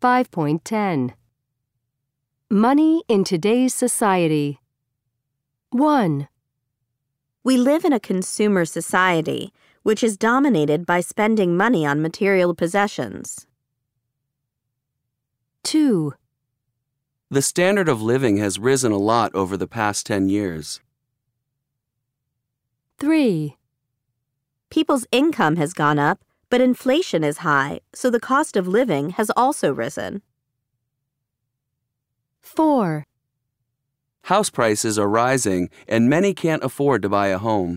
5.10. Money in today's society. 1. We live in a consumer society, which is dominated by spending money on material possessions. 2. The standard of living has risen a lot over the past 10 years. 3. People's income has gone up, but inflation is high, so the cost of living has also risen. 4. House prices are rising, and many can't afford to buy a home.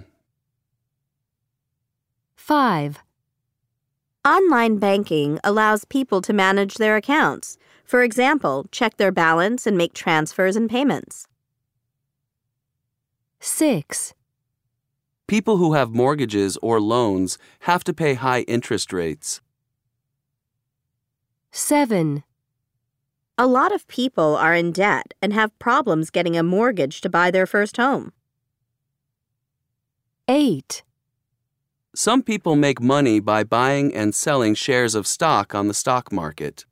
5. Online banking allows people to manage their accounts. For example, check their balance and make transfers and payments. 6. People who have mortgages or loans have to pay high interest rates. 7. A lot of people are in debt and have problems getting a mortgage to buy their first home. 8. Some people make money by buying and selling shares of stock on the stock market.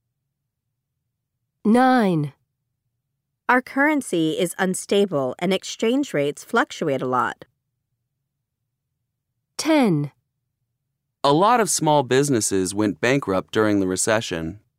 9. Our currency is unstable and exchange rates fluctuate a lot. 10. A lot of small businesses went bankrupt during the recession.